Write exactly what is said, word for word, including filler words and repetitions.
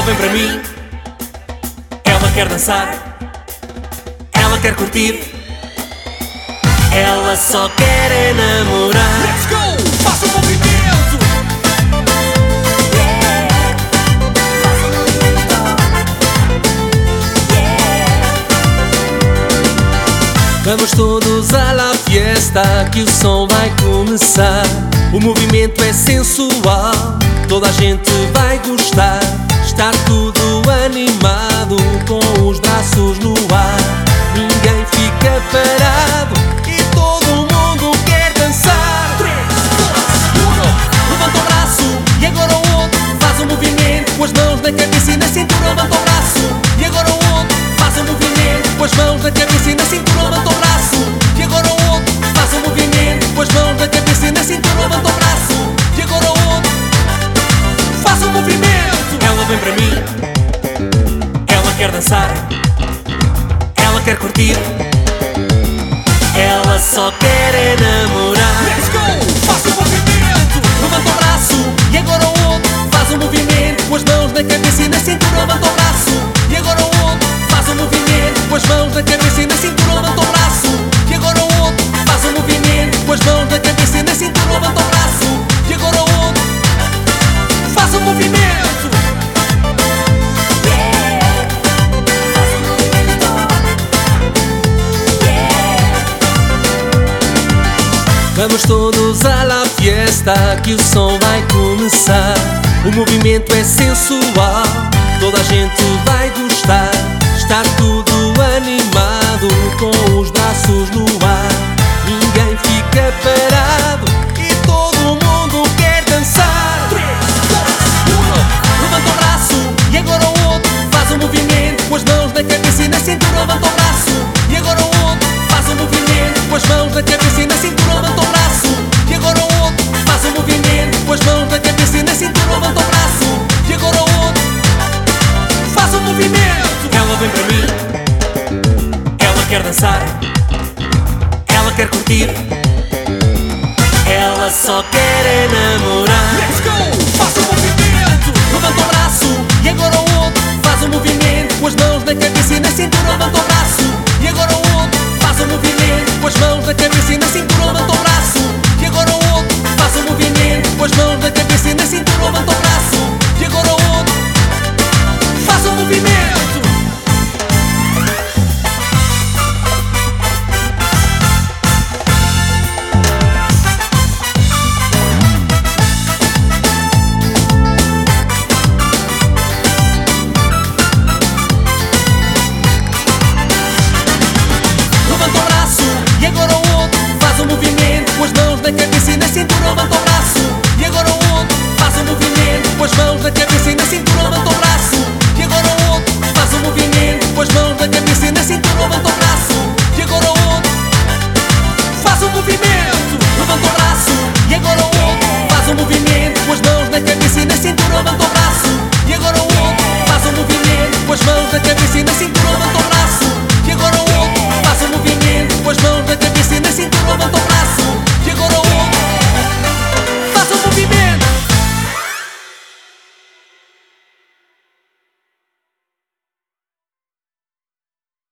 vem para mim, ela quer dançar, ela quer curtir, ela só quer é namorar. Let's go! Faça o movimento! Vamos todos à la fiesta, que o som vai começar. O movimento é sensual, toda a gente vai gostar. Está tudo animado, com os braços no ar. Ninguém fica parado e todo mundo quer dançar. três, dois, um. Levanta o braço e agora o outro faz um movimento com as mãos na cabeça e na cintura. Levanta o braço e agora o outro faz um movimento com as mãos na cabeça e na cintura. Levanta o braço e agora o outro faz um movimento com as mãos na cabeça e na cintura. Levanta o braço e agora o outro faz um movimento. Ela vem para mim, ela quer dançar, ela quer curtir, ela só quer é namorar. Let's go! Faça o movimento! Levanta o braço e agora o outro faz um movimento com as mãos na cabeça e na cintura. Levanta o braço e agora o outro faz um movimento com as mãos na cabeça e na cintura. Levanta o braço e agora o outro faz um movimento com as mãos na cabeça e na cintura. Levanta o braço e agora o outro faz um movimento. Vamos todos à la fiesta, que o som vai começar. O movimento é sensual, toda a gente vai gostar. Está tudo animado, com os braços no ar. Ninguém fica parado e todo mundo quer dançar. três, dois, um. Levanta o braço e agora o outro faz um movimento com as mãos na cabeça e na cintura. Levanta o braço e agora o outro faz um movimento com as mãos na cabeça e na cintura. Levanta o braço e agora o outro faz um movimento com as mãos na cabeça e na cintura. Levanta o braço e agora o outro faz um movimento. Ela vem para mim, ela quer dançar, ela quer curtir, ela só quer é namorar. Let's go! Faça o movimento! Levanta o braço e agora o outro faz um movimento com as mãos na cabeça e na cintura. Levanta o braço e agora o outro faz um movimento com as mãos na cabeça e na cintura. Levanta o braço e agora o outro faz um movimento com as mãos na cabeça e na cintura. Levanta o braço e agora o outro faz um movimento. Levanta o braço e agora o outro faz um movimento com as mãos na cabeça e na cintura. Levanta